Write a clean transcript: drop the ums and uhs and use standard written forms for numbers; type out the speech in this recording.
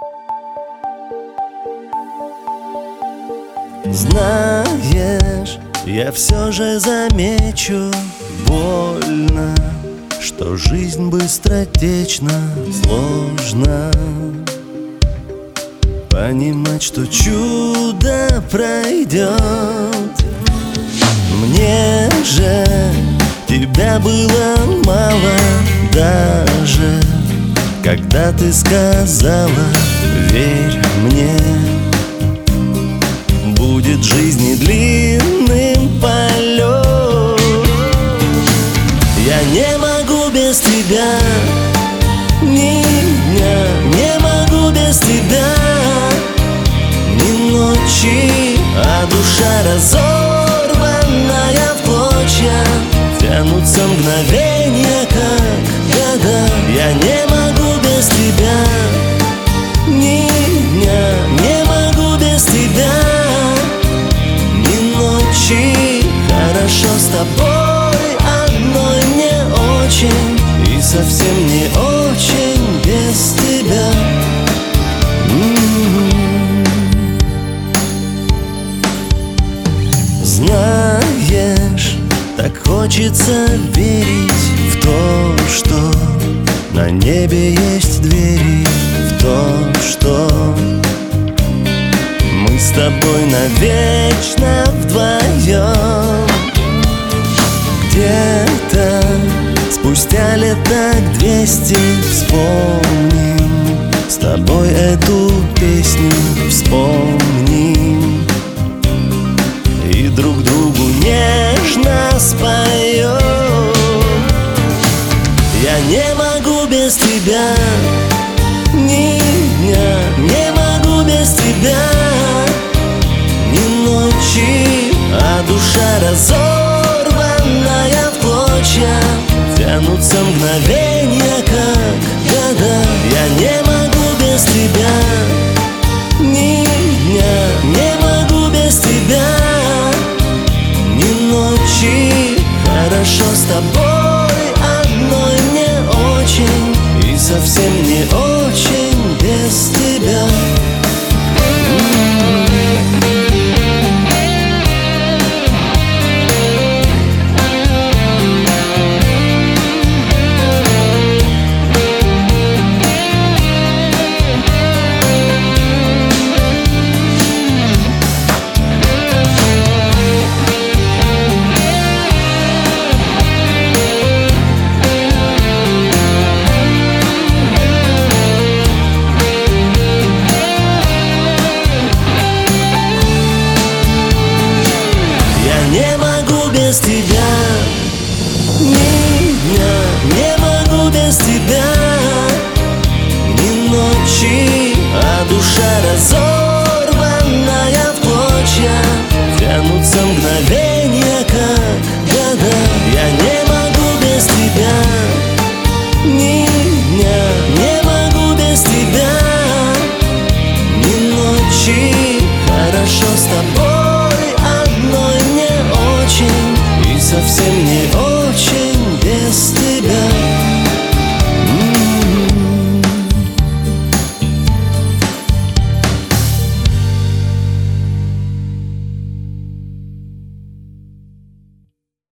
Знаешь, я все же замечу больно, что жизнь быстротечна, сложно понимать, что чудо пройдет. Мне же тебя было мало, даже когда ты сказала: верь мне, будет жизни длинным полет. Я не могу без тебя, ни дня не могу без тебя, ни ночи, а душа разорванная в клочья. Тянутся мгновения, как года. Я не могу без тебя, ни дня не могу без тебя, ни ночи. Хорошо с тобой одной мне очень, и совсем не очень без тебя. Знаешь, так хочется верить в то, что на небе есть двери, в то, что мы с тобой навечно вдвоем. Где-то спустя лет так 200 вспомним с тобой эту песню, вспомним и друг другу нежно споем. Я не могу без тебя, ни дня не могу без тебя, ни ночи, а душа разорванная в клочья. Тянутся мгновения, как года. Я не могу без тебя, ни дня не могу без тебя, ни ночи. Хорошо с тобой одной мне очень, и совсем не очень без тебя. Не могу без тебя, ни дня не могу без тебя, ни ночи, а душа разорванная в клочья. Тянутся мгновения.